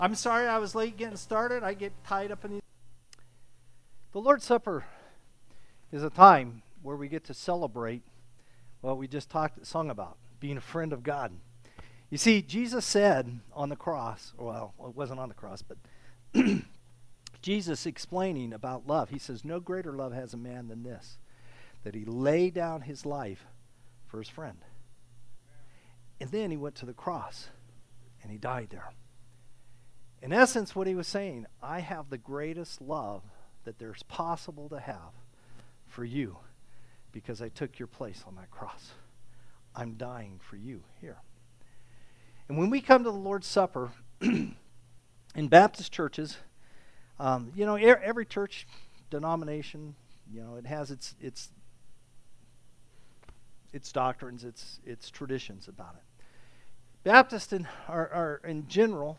I'm sorry I was late getting started. I get tied up in these. The Lord's Supper is a time where we get to celebrate what we just sung about, being a friend of God. You see, Jesus said on the cross, well, it wasn't on the cross, but Jesus explaining about love. He says, no greater love has a man than this, that he laid down his life for his friend. And then he went to the cross, and he died there. In essence, what he was saying, I have the greatest love that there's possible to have for you because I took your place on that cross. I'm dying for you here. And when we come to the Lord's Supper, in Baptist churches, every church denomination, it has its doctrines, its traditions about it. Baptists are in general,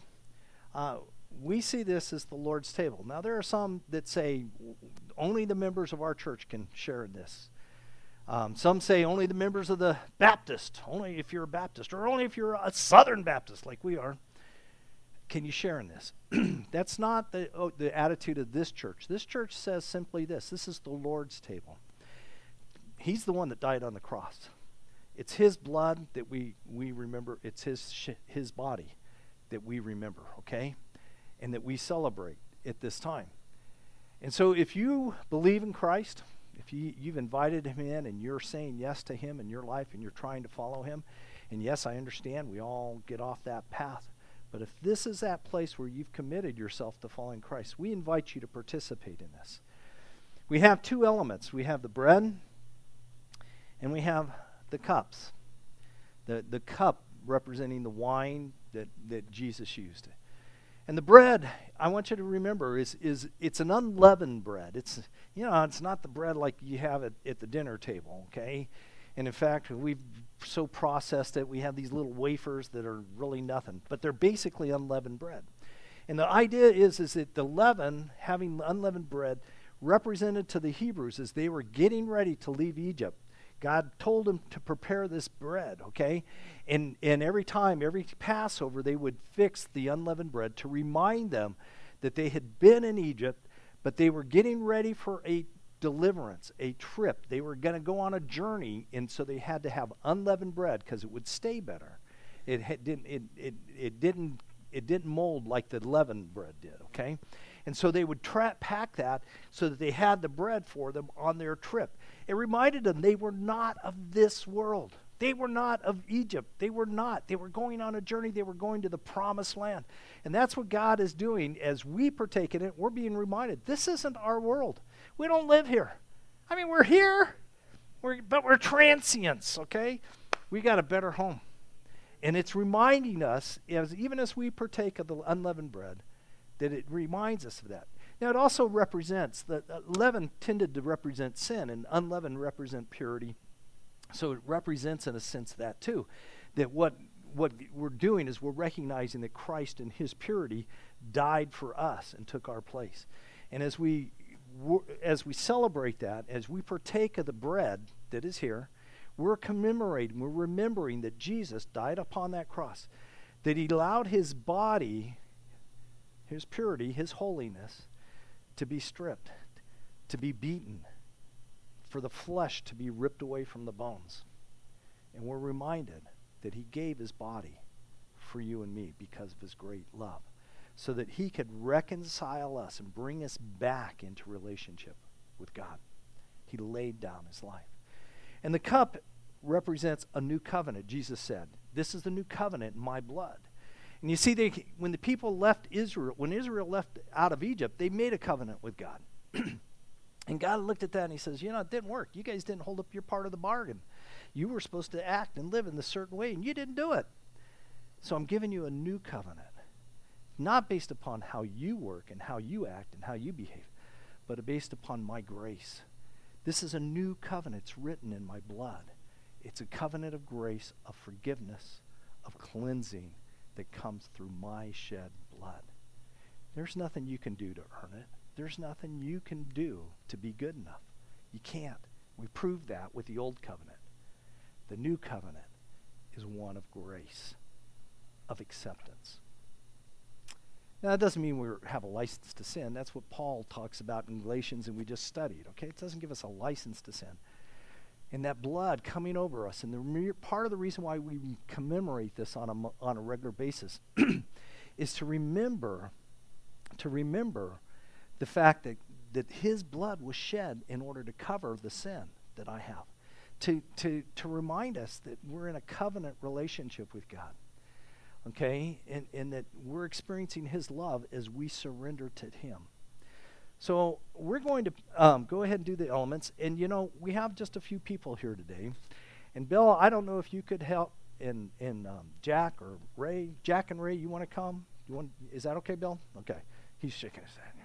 we see this as the Lord's table. Now, there are some that say only the members of our church can share in this. Some say only the members of the Baptist, only if you're a Baptist, or only if you're a Southern Baptist like we are, can you share in this. That's not the attitude of this church. This church says simply this is the Lord's table. He's the one that died on the cross. It's his blood that we remember. It's his body that we remember, okay? And that we celebrate at this time. And so if you believe in Christ, if you've invited him in and you're saying yes to him in your life and you're trying to follow him, and yes, I understand we all get off that path, but if this is that place where you've committed yourself to following Christ, we invite you to participate in this. We have two elements. We have the bread and we have the cups. The cup representing the wine that Jesus used. And the bread, I want you to remember, is it's an unleavened bread. It's not the bread like you have at the dinner table, okay? And in fact, we've so processed it, we have these little wafers that are really nothing, but they're basically unleavened bread. And the idea is that the leaven, having unleavened bread, represented to the Hebrews as they were getting ready to leave Egypt. God told them to prepare this bread, okay? And every Passover, they would fix the unleavened bread to remind them that they had been in Egypt, but they were getting ready for a deliverance, a trip. They were going to go on a journey, and so they had to have unleavened bread because it would stay better. It didn't mold like the leavened bread did, okay? And so they would pack that so that they had the bread for them on their trip. It reminded them they were not of this world. They were not of Egypt. They were not. They were going on a journey. They were going to the promised land. And that's what God is doing. As we partake in it, we're being reminded, this isn't our world. We don't live here. I mean, we're here, but we're transients, okay? We got a better home. And it's reminding us, even as we partake of the unleavened bread, that it reminds us of that. Now, it also represents, leaven tended to represent sin, and unleavened represent purity. So it represents, in a sense, that too. That what we're doing is we're recognizing that Christ in his purity died for us and took our place. And as we celebrate that, as we partake of the bread that is here, we're commemorating, we're remembering that Jesus died upon that cross, that he allowed his body, his purity, his holiness, to be stripped, to be beaten, for the flesh to be ripped away from the bones. And we're reminded that he gave his body for you and me because of his great love, so that he could reconcile us and bring us back into relationship with God. He laid down his life. And the cup represents a new covenant. Jesus said, this is the new covenant in my blood. And you see, when Israel left out of Egypt, they made a covenant with God. And God looked at that and he says, it didn't work. You guys didn't hold up your part of the bargain. You were supposed to act and live in a certain way, and you didn't do it. So I'm giving you a new covenant, not based upon how you work and how you act and how you behave, but based upon my grace. This is a new covenant. It's written in my blood. It's a covenant of grace, of forgiveness, of cleansing, that comes through my shed blood. There's nothing you can do to earn it. There's nothing you can do to be good enough. You can't. We proved that with the old covenant. The new covenant is one of grace, of acceptance. Now, that doesn't mean we have a license to sin. That's what Paul talks about in Galatians, and we just studied, okay? It doesn't give us a license to sin. And that blood coming over us, and part of the reason why we commemorate this on a regular basis is to remember the fact that his blood was shed in order to cover the sin that I have. To remind us that we're in a covenant relationship with God. Okay, and that we're experiencing his love as we surrender to him. So we're going to go ahead and do the elements. And, we have just a few people here today. And, Bill, I don't know if you could help in Jack or Ray. Jack and Ray, you want to come? Is that okay, Bill? Okay. He's shaking his head.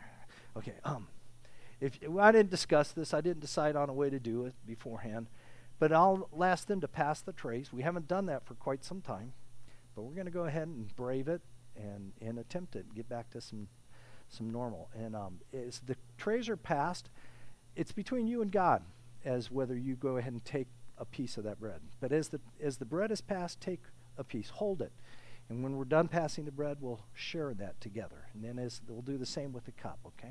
Okay. I didn't discuss this. I didn't decide on a way to do it beforehand. But I'll ask them to pass the trays. We haven't done that for quite some time. But we're going to go ahead and brave it and attempt it and get back to some normal. And as the trays are passed, it's between you and God as whether you go ahead and take a piece of that bread. But as the bread is passed, take a piece, hold it. And when we're done passing the bread, we'll share that together. And then we'll do the same with the cup, okay?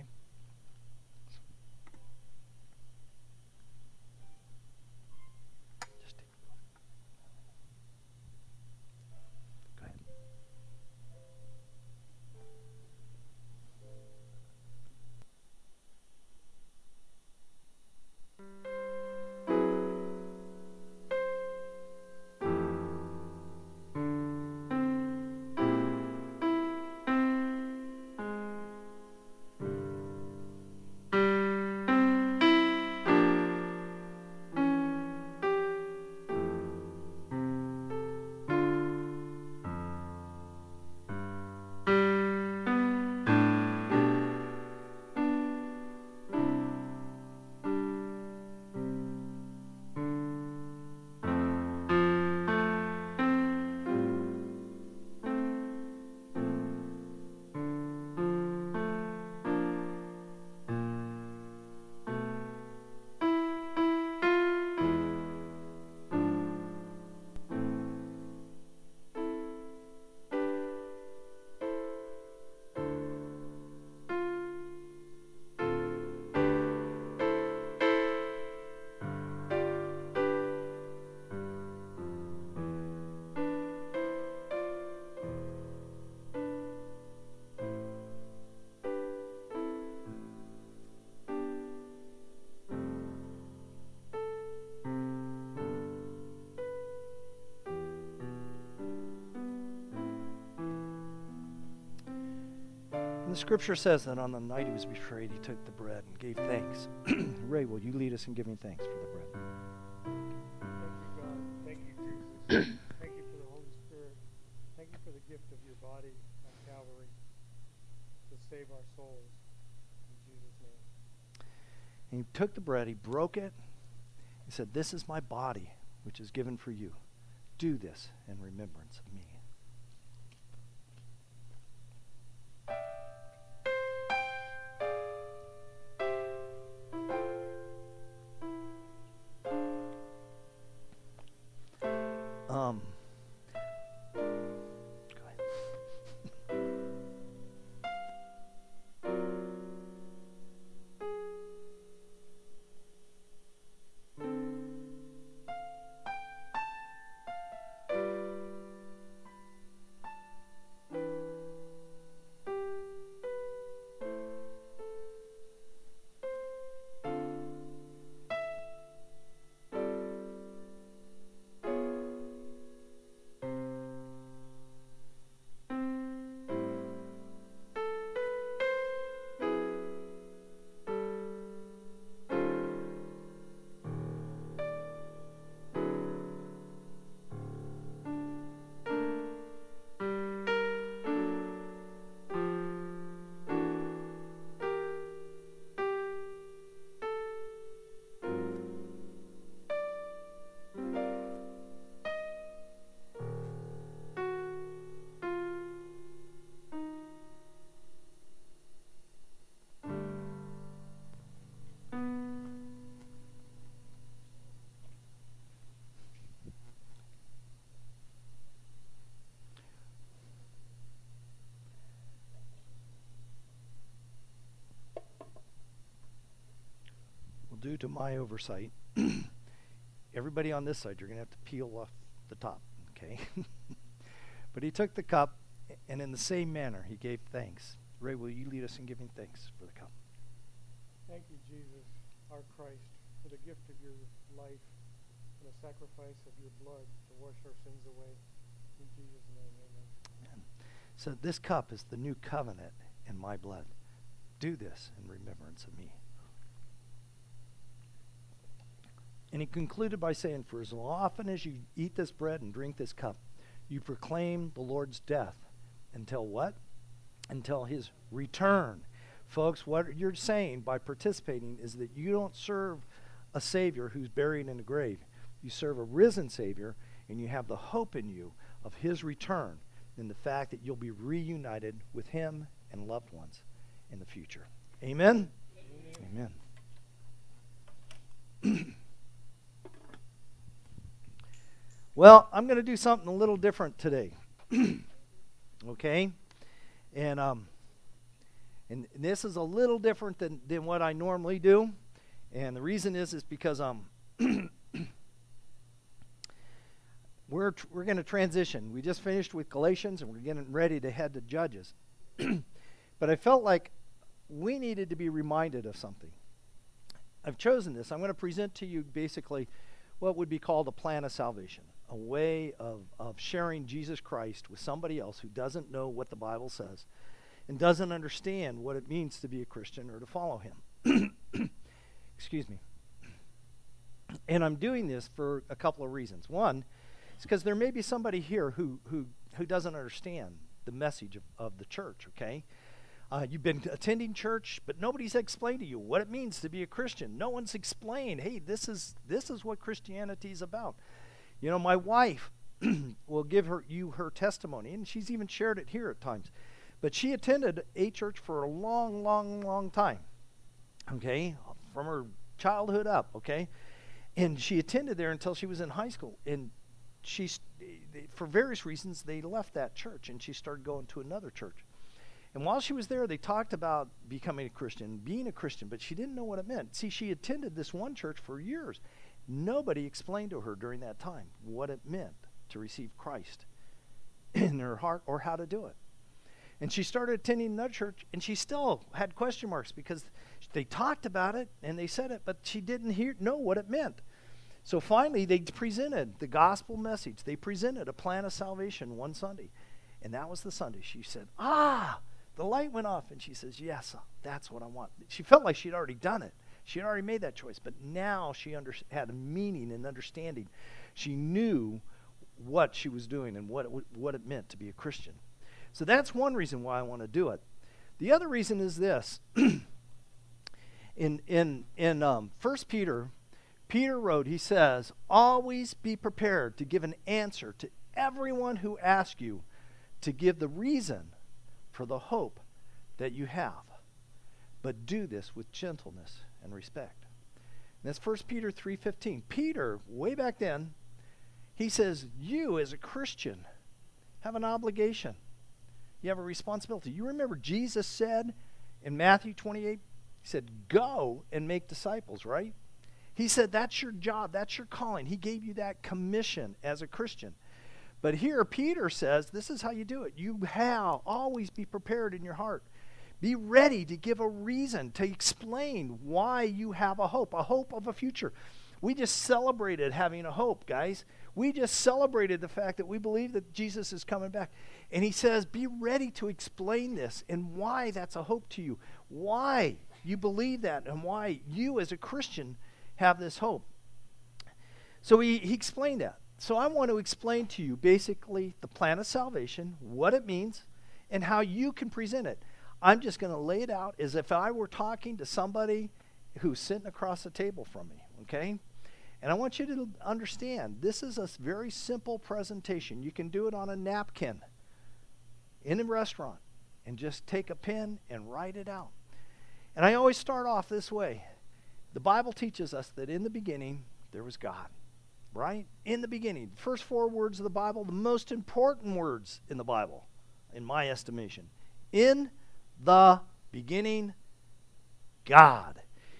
The scripture says that on the night he was betrayed, he took the bread and gave thanks. Ray, will you lead us in giving thanks for the bread? Thank you, God. Thank you, Jesus. Thank you for the Holy Spirit. Thank you for the gift of your body on Calvary to save our souls. In Jesus' name. And he took the bread, he broke it, he said, "This is my body, which is given for you. Do this in remembrance of me." Go ahead. due to my oversight, everybody on this side, you're going to have to peel off the top, okay? But he took the cup, and in the same manner, he gave thanks. Ray, will you lead us in giving thanks for the cup? Thank you, Jesus, our Christ, for the gift of your life and the sacrifice of your blood to wash our sins away. In Jesus' name, amen. Amen. So this cup is the new covenant in my blood. Do this in remembrance of me. And he concluded by saying, for as often as you eat this bread and drink this cup, you proclaim the Lord's death until what? Until his return. Folks, what you're saying by participating is that you don't serve a Savior who's buried in a grave. You serve a risen Savior, and you have the hope in you of his return and the fact that you'll be reunited with him and loved ones in the future. Amen? Amen. Well, I'm going to do something a little different today. Okay? And this is a little different than what I normally do. And the reason is because we're going to transition. We just finished with Galatians, and we're getting ready to head to Judges. But I felt like we needed to be reminded of something. I've chosen this. I'm going to present to you basically what would be called a plan of salvation, a way of sharing Jesus Christ with somebody else who doesn't know what the Bible says and doesn't understand what it means to be a Christian or to follow him. Excuse me. And I'm doing this for a couple of reasons. One, it's because there may be somebody here who doesn't understand the message of the church, okay? You've been attending church, but nobody's explained to you what it means to be a Christian. No one's explained, hey, this is what Christianity is about. You know, my wife will give you her testimony, and she's even shared it here at times. But she attended a church for a long, long, long time, okay, from her childhood up, okay? And she attended there until she was in high school. And for various reasons, they left that church, and she started going to another church. And while she was there, they talked about becoming a Christian, being a Christian, but she didn't know what it meant. See, she attended this one church for years. Nobody explained to her during that time what it meant to receive Christ in her heart or how to do it. And she started attending another church, and she still had question marks because they talked about it and they said it, but she didn't know what it meant. So finally, they presented the gospel message. They presented a plan of salvation one Sunday. And that was the Sunday she said, the light went off. And she says, yes, that's what I want. She felt like she'd already done it. She had already made that choice. But now she had a meaning and understanding. She knew what she was doing and what it meant to be a Christian. So that's one reason why I want to do it. The other reason is this. In 1 Peter, Peter wrote, he says, always be prepared to give an answer to everyone who asks you to give the reason for the hope that you have. But do this with gentleness and respect. And that's 1 Peter 3:15. Peter, way back then, he says, you as a Christian have an obligation. You have a responsibility. You remember Jesus said in Matthew 28, he said, go and make disciples, right? He said, that's your job. That's your calling. He gave you that commission as a Christian. But here Peter says, this is how you do it. You always be prepared in your heart. Be ready to give a reason, to explain why you have a hope of a future. We just celebrated having a hope, guys. We just celebrated the fact that we believe that Jesus is coming back. And he says, be ready to explain this and why that's a hope to you, why you believe that, and why you as a Christian have this hope. So he explained that. So I want to explain to you basically the plan of salvation, what it means, and how you can present it. I'm just going to lay it out as if I were talking to somebody who's sitting across the table from me, okay? And I want you to understand, this is a very simple presentation. You can do it on a napkin in a restaurant and just take a pen and write it out. And I always start off this way. The Bible teaches us that in the beginning, there was God, right? In the beginning. The first 4 words of the Bible, the most important words in the Bible, in my estimation. In the beginning, God.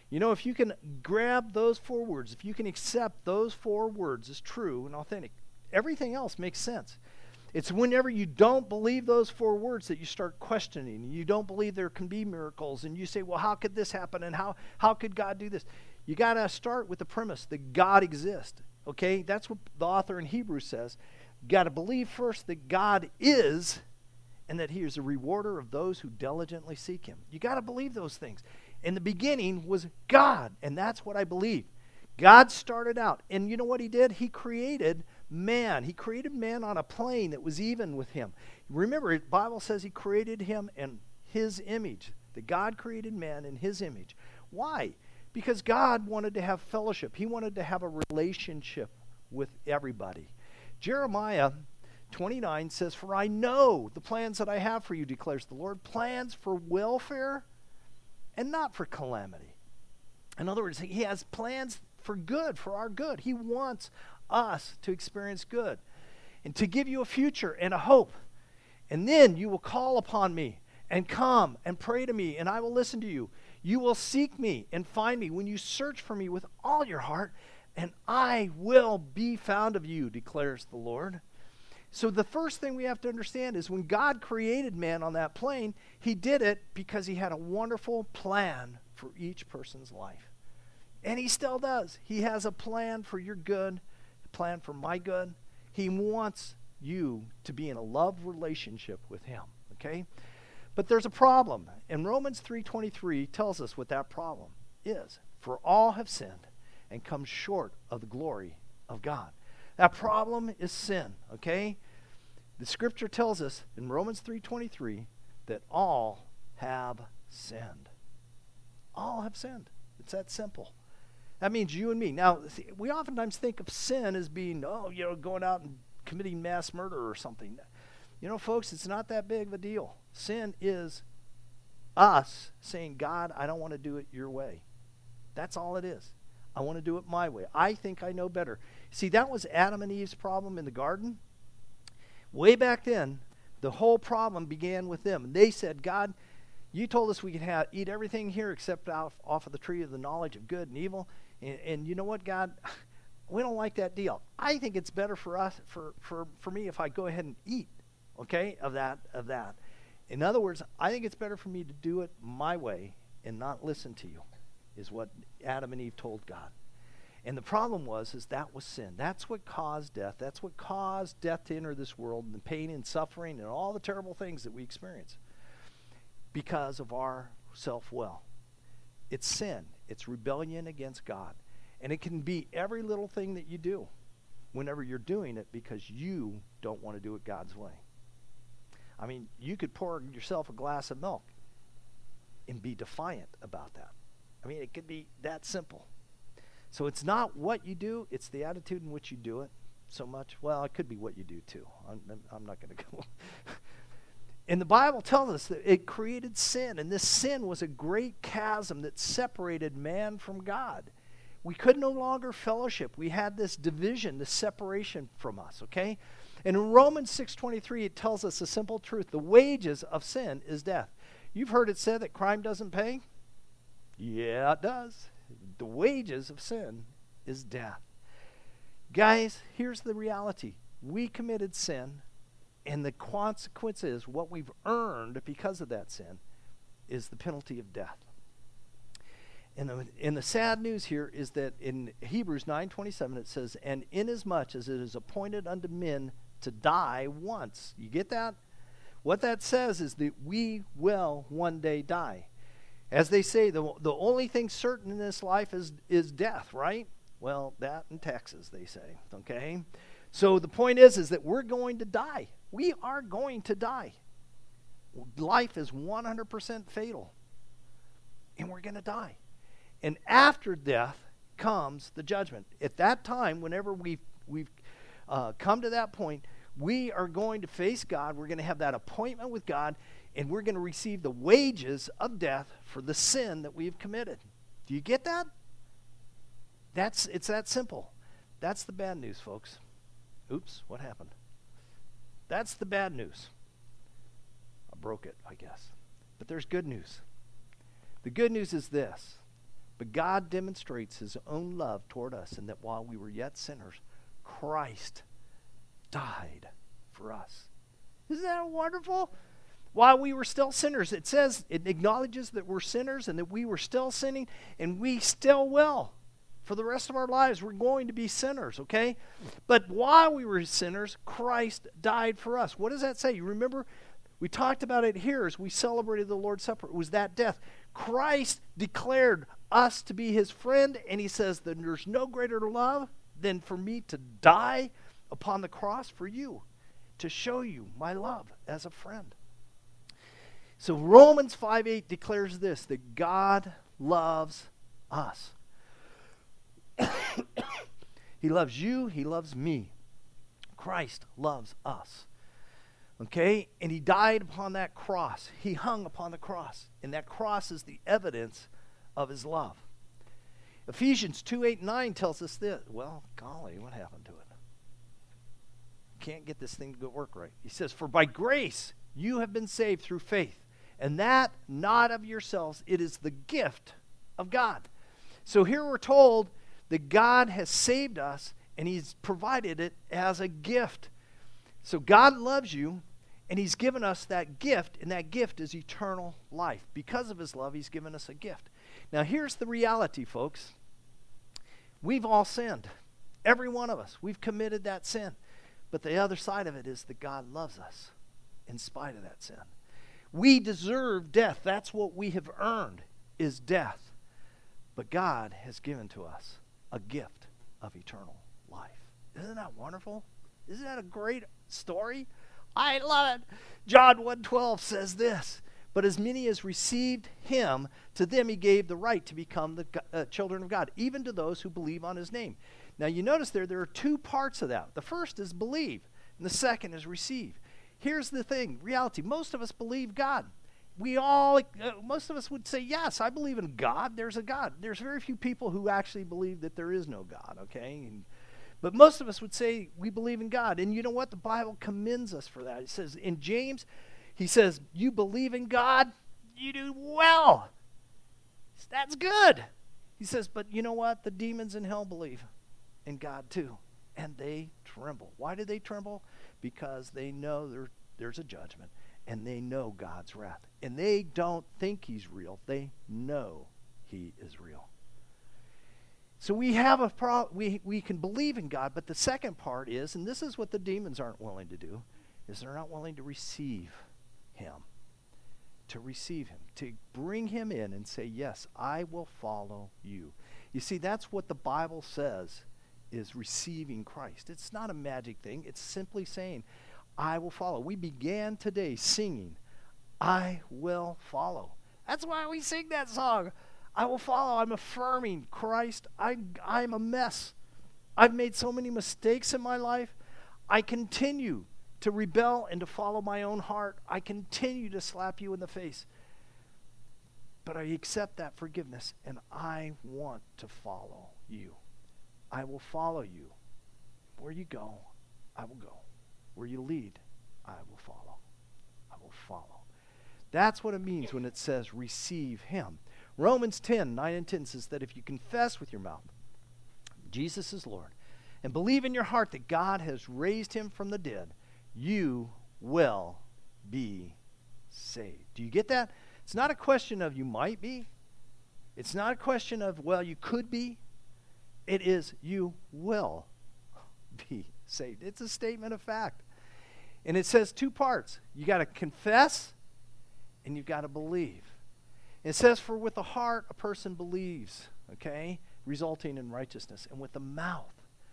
You know, if you can grab those 4 words, if you can accept those 4 words as true and authentic, everything else makes sense. It's whenever you don't believe those 4 words that you start questioning. You don't believe there can be miracles, and you say, well, how could this happen, and how could God do this? You got to start with the premise that God exists, okay? That's what the author in Hebrews says. You got to believe first that God is, and that he is a rewarder of those who diligently seek him. You got to believe those things. In the beginning was God, and that's what I believe. God started out, and you know what he did? He created man. He created man on a plane that was even with him. Remember, the Bible says he created him in his image. That God created man in his image. Why? Because God wanted to have fellowship. He wanted to have a relationship with everybody. Jeremiah 29 says, for I know the plans that I have for you, declares the Lord, plans for welfare and not for calamity. In other words, he has plans for good, for our good. He wants us to experience good and to give you a future and a hope. And then you will call upon me and come and pray to me, and I will listen to you. You will seek me and find me when you search for me with all your heart, and I will be found of you, declares the Lord. So the first thing we have to understand is when God created man on that plane, he did it because he had a wonderful plan for each person's life. And he still does. He has a plan for your good, a plan for my good. He wants you to be in a love relationship with him, okay? But there's a problem. And Romans 3:23 tells us what that problem is. For all have sinned and come short of the glory of God. That problem is sin, okay? The scripture tells us in Romans 3:23 that all have sinned. All have sinned. It's that simple. That means you and me. Now, we oftentimes think of sin as being, going out and committing mass murder or something. You know, folks, it's not that big of a deal. Sin is us saying, God, I don't want to do it your way. That's all it is. I want to do it my way. I think I know better. See, that was Adam and Eve's problem in the garden. Way back then, the whole problem began with them. And they said, God, you told us we could eat everything here except off of the tree of the knowledge of good and evil. And you know what, God? We don't like that deal. I think it's better for us, for me, if I go ahead and eat, okay, of that. In other words, I think it's better for me to do it my way and not listen to you, is what Adam and Eve told God. And the problem is that was sin. That's what caused death. That's what caused death to enter this world, and the pain and suffering and all the terrible things that we experience because of our self-will. It's sin. It's rebellion against God. And it can be every little thing that you do whenever you're doing it because you don't want to do it God's way. I mean, you could pour yourself a glass of milk and be defiant about that. I mean, it could be that simple. So it's not what you do, it's the attitude in which you do it so much. Well, it could be what you do too. I'm not going to go. And the Bible tells us that it created sin, and this sin was a great chasm that separated man from God. We could no longer fellowship. We had this division, this separation from us, okay? And in Romans 6:23, it tells us a simple truth. The wages of sin is death. You've heard it said that crime doesn't pay? Yeah, it does. The wages of sin is death. Guys, here's the reality. We committed sin, and the consequence is what we've earned because of that sin is the penalty of death. And the sad news here is that in Hebrews 9:27 it says, and inasmuch as it is appointed unto men to die once. You get that? What that says is that we will one day die. As they say, the only thing certain in this life is death, right? Well, that in Texas, they say, okay? So the point is that we're going to die. We are going to die. Life is 100% fatal. And we're going to die. And after death comes the judgment. At that time, whenever we've come to that point, we are going to face God. We're going to have that appointment with God, and we're going to receive the wages of death for the sin that we have committed. Do you get that? It's that simple. That's the bad news, folks. Oops, what happened? That's the bad news. I broke it, I guess. But there's good news. The good news is this. But God demonstrates his own love toward us in that while we were yet sinners, Christ died for us. Isn't that wonderful? While we were still sinners, it says, it acknowledges that we're sinners and that we were still sinning, and we still will. For the rest of our lives, we're going to be sinners, okay? But while we were sinners, Christ died for us. What does that say? You remember, we talked about it here as we celebrated the Lord's Supper. It was that death. Christ declared us to be his friend, and he says that there's no greater love than for me to die upon the cross for you, to show you my love as a friend. So Romans 5:8 declares this, that God loves us. He loves you, he loves me. Christ loves us. Okay? And he died upon that cross. He hung upon the cross. And that cross is the evidence of his love. Ephesians 2:8-9 tells us this. Well, golly, what happened to it? Can't get this thing to work right. He says, for by grace you have been saved through faith, and that not of yourselves, it is the gift of God. So here we're told that God has saved us, and he's provided it as a gift. So God loves you, and he's given us that gift, and that gift is eternal life. Because of his love, he's given us a gift. Now here's the reality, folks. We've all sinned. Every one of us. We've committed that sin. But the other side of it is that God loves us in spite of that sin. We deserve death. That's what we have earned, is death. But God has given to us a gift of eternal life. Isn't that wonderful? Isn't that a great story? I love it. John 1:12 says this, but as many as received him, to them he gave the right to become the children of God, even to those who believe on his name. Now you notice there are two parts of that. The first is believe, and the second is receive. Here's the thing, reality. Most of us believe God. Most of us would say, yes, I believe in God. There's a God. There's very few people who actually believe that there is no God, okay? But most of us would say we believe in God. And you know what? The Bible commends us for that. It says in James, he says, you believe in God, you do well. That's good. He says, but you know what? The demons in hell believe in God too. And they tremble. Why do they tremble? Because they know there's a judgment. And they know God's wrath. And they don't think he's real. They know he is real. So we have we can believe in God, but the second part is, and this is what the demons aren't willing to do, is they're not willing to receive him. To receive him. To bring him in and say, yes, I will follow you. You see, that's what the Bible says is receiving Christ. It's not a magic thing. It's simply saying, I will follow. We began today singing, I will follow. That's why we sing that song. I will follow. I'm affirming Christ. I'm a mess. I've made so many mistakes in my life. I continue to rebel and to follow my own heart. I continue to slap you in the face. But I accept that forgiveness, and I want to follow you. I will follow you. Where you go, I will go. Where you lead, I will follow. I will follow. That's what it means when it says receive him. Romans 10:9-10 says that if you confess with your mouth Jesus is Lord and believe in your heart that God has raised him from the dead, you will be saved. Do you get that? It's not a question of you might be. It's not a question of, well, you could be. It is you will be saved. It's a statement of fact. And it says two parts. You got to confess and you've got to believe. It says, for with the heart a person believes, okay, resulting in righteousness. And with the mouth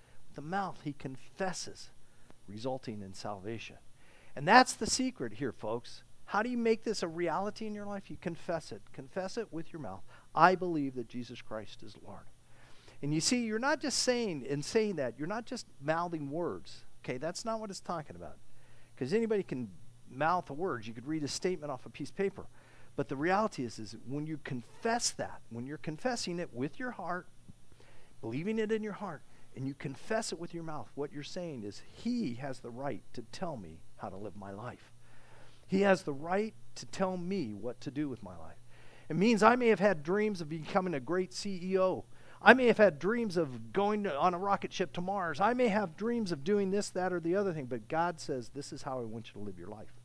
he confesses, resulting in salvation. And that's the secret here, folks. How do you make this a reality in your life? You confess it. Confess it with your mouth. I believe that Jesus Christ is Lord. And you see, you're not just saying that, you're not just mouthing words. Okay, that's not what it's talking about. Because anybody can mouth the words. You could read a statement off a piece of paper. But the reality is when you confess that, when you're confessing it with your heart, believing it in your heart, and you confess it with your mouth, what you're saying is he has the right to tell me how to live my life. He has the right to tell me what to do with my life. It means I may have had dreams of becoming a great CEO. I may have had dreams of going on a rocket ship to Mars. I may have dreams of doing this, that, or the other thing, but God says, this is how I want you to live your life.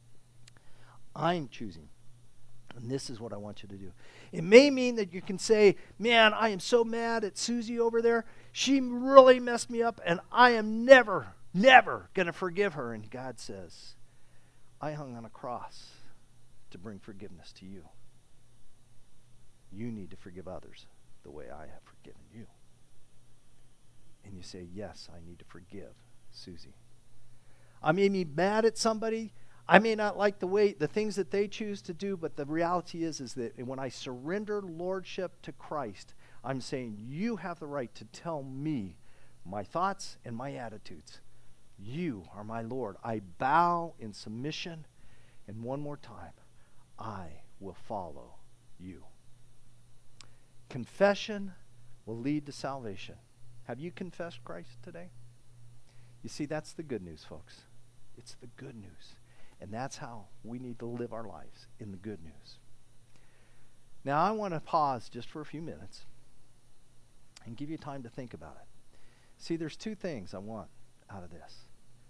I'm choosing, and this is what I want you to do. It may mean that you can say, man, I am so mad at Susie over there. She really messed me up, and I am never going to forgive her. And God says, I hung on a cross to bring forgiveness to you. You need to forgive others the way I have forgiven you. And you say, yes, I need to forgive Susie. I may be mad at somebody. I may not like the things that they choose to do, but the reality is that when I surrender lordship to Christ, I'm saying, you have the right to tell me my thoughts and my attitudes. You are my Lord. I bow in submission, and one more time, I will follow you. Confession will lead to salvation. Have you confessed Christ today? You see, that's the good news, folks. It's the good news. And that's how we need to live our lives, in the good news. Now, I want to pause just for a few minutes and give you time to think about it. See, there's two things I want out of this.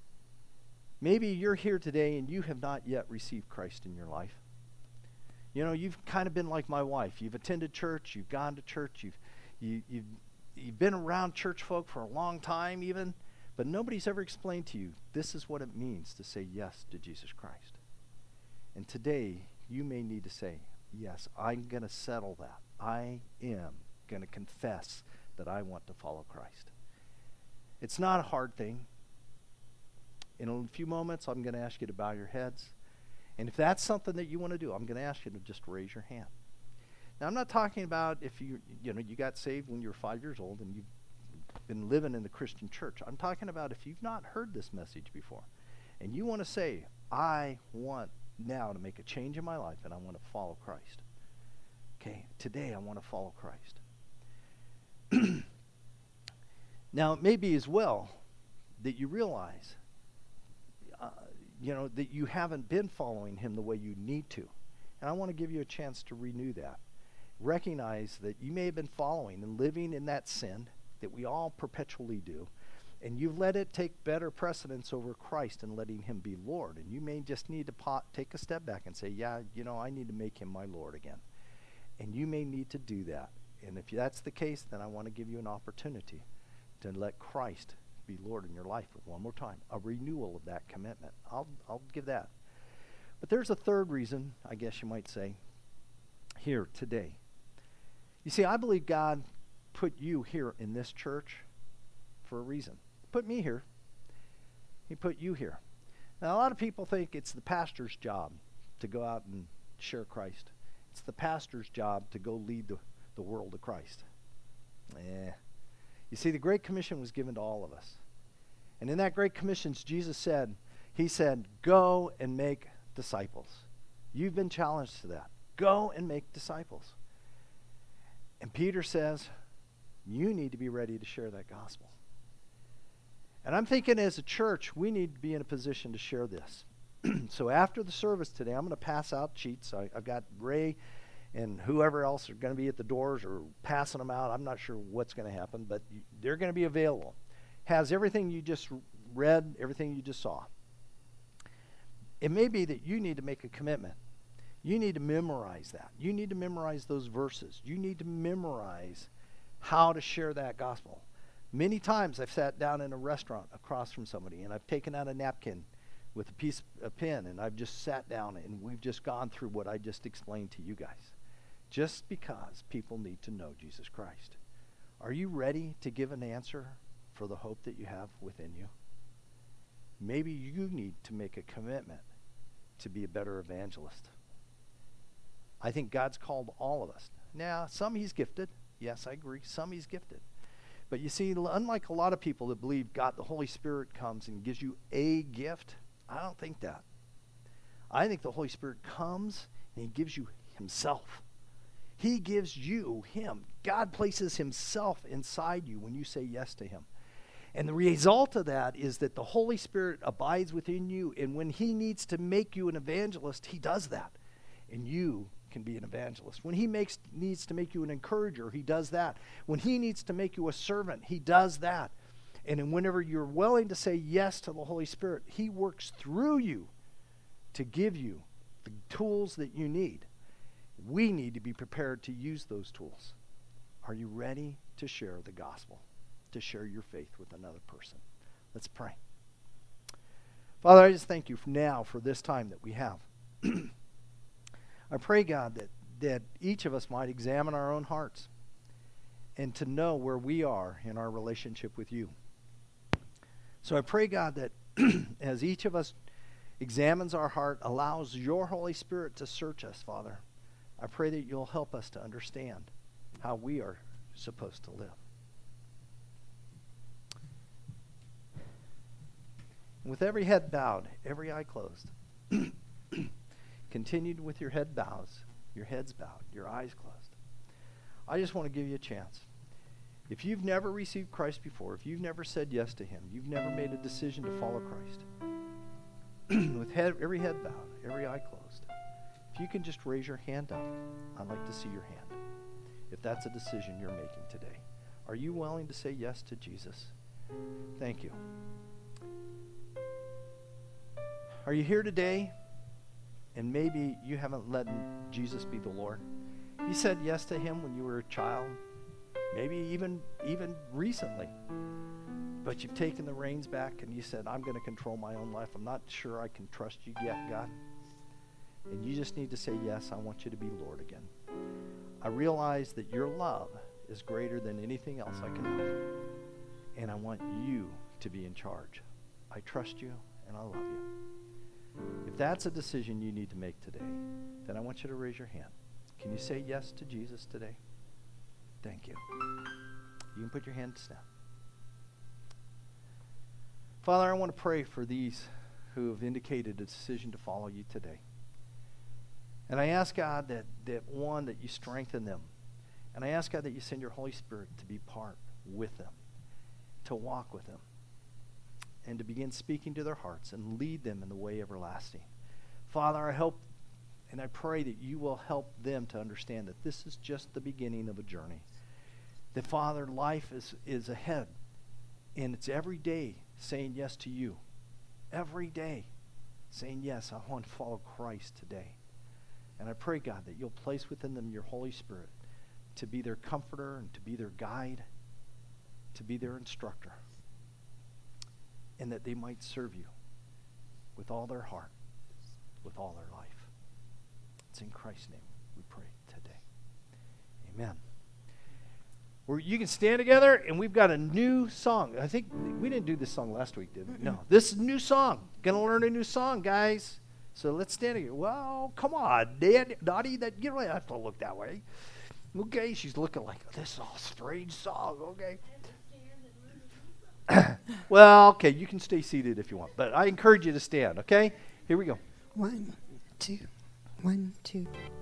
Maybe you're here today and you have not yet received Christ in your life. You know, you've kind of been like my wife. You've attended church, you've gone to church, you've been around church folk for a long time even, but nobody's ever explained to you, this is what it means to say yes to Jesus Christ. And today, you may need to say, yes, I'm going to settle that. I am going to confess that I want to follow Christ. It's not a hard thing. In a few moments, I'm going to ask you to bow your heads. And if that's something that you want to do, I'm going to ask you to just raise your hand. Now, I'm not talking about if you got saved when you were 5 years old and you've been living in the Christian church. I'm talking about if you've not heard this message before and you want to say, I want now to make a change in my life and I want to follow Christ. Okay, today I want to follow Christ. Now, it may be as well that you realize that you haven't been following him the way you need to. And I want to give you a chance to renew that. Recognize that you may have been following and living in that sin that we all perpetually do, and you've let it take better precedence over Christ and letting him be Lord. And you may just need to take a step back and say, yeah, I need to make him my Lord again. And you may need to do that. And if that's the case, then I want to give you an opportunity to let Christ be Lord in your life one more time, a renewal of that commitment. I'll give that. But there's a third reason, I guess you might say, here today. You see, I believe God put you here in this church for a reason. He put me here. He put you here. Now, a lot of people think it's the pastor's job to go out and share Christ. It's the pastor's job to go lead the world to Christ. You see, the Great Commission was given to all of us. And in that Great Commission, Jesus said, he said, go and make disciples. You've been challenged to that. Go and make disciples. And Peter says, you need to be ready to share that gospel. And I'm thinking as a church, we need to be in a position to share this. So after the service today, I'm going to pass out sheets. I've got Ray and whoever else are going to be at the doors or passing them out. I'm not sure what's going to happen, but they're going to be available. Has everything you just read, everything you just saw. It may be that you need to make a commitment. You need to memorize that. You need to memorize those verses. You need to memorize how to share that gospel. Many times I've sat down in a restaurant across from somebody and I've taken out a napkin with a pen and I've just sat down and we've just gone through what I just explained to you guys. Just because people need to know Jesus Christ. Are you ready to give an answer for the hope that you have within you? Maybe you need to make a commitment to be a better evangelist. I think God's called all of us. Now, some he's gifted. Yes, I agree. Some he's gifted. But you see, unlike a lot of people that believe God, the Holy Spirit comes and gives you a gift, I don't think that. I think the Holy Spirit comes and he gives you himself. He gives you him. God places himself inside you when you say yes to him. And the result of that is that the Holy Spirit abides within you, and when he needs to make you an evangelist, he does that. And you can be an evangelist. When he needs to make you an encourager, he does that. When he needs to make you a servant, he does that. And then whenever you're willing to say yes to the Holy Spirit, he works through you to give you the tools that you need. We need to be prepared to use those tools. Are you ready to share the gospel, to share your faith with another person? Let's pray. Father, I just thank you now for this time that we have. I pray, God, that each of us might examine our own hearts and to know where we are in our relationship with you. So I pray, God, that as each of us examines our heart, allows your Holy Spirit to search us, Father, I pray that you'll help us to understand how we are supposed to live. With every head bowed, every eye closed, continued with your heads bowed, your eyes closed. I just want to give you a chance. If you've never received Christ before, if you've never said yes to him, you've never made a decision to follow Christ, with every head bowed, every eye closed, if you can just raise your hand up, I'd like to see your hand. If that's a decision you're making today. Are you willing to say yes to Jesus? Thank you. Are you here today and maybe you haven't let Jesus be the Lord? You said yes to him when you were a child, maybe even recently. But you've taken the reins back and you said, I'm going to control my own life. I'm not sure I can trust you yet, God. And you just need to say, yes, I want you to be Lord again. I realize that your love is greater than anything else I can offer. And I want you to be in charge. I trust you and I love you. If that's a decision you need to make today, then I want you to raise your hand. Can you say yes to Jesus today? Thank you. You can put your hands down. Father, I want to pray for these who have indicated a decision to follow you today. And I ask, God, that you strengthen them. And I ask, God, that you send your Holy Spirit to be part with them, to walk with them, and to begin speaking to their hearts and lead them in the way everlasting. Father, I hope and I pray that you will help them to understand that this is just the beginning of a journey. That, Father, life is ahead, and it's every day saying yes to you. Every day saying, yes, I want to follow Christ today. And I pray, God, that you'll place within them your Holy Spirit to be their comforter and to be their guide, to be their instructor, and that they might serve you with all their heart, with all their life. It's in Christ's name we pray today. Amen. You can stand together, and we've got a new song. I think we didn't do this song last week, did we? No. This is a new song. Going to learn a new song, guys. So let's stand together. Well, come on, Dottie, you don't have to look that way. Okay, she's looking like, this is a strange song, okay? Well, okay, you can stay seated if you want, but I encourage you to stand, okay? Here we go. 1, 2, 1, 2.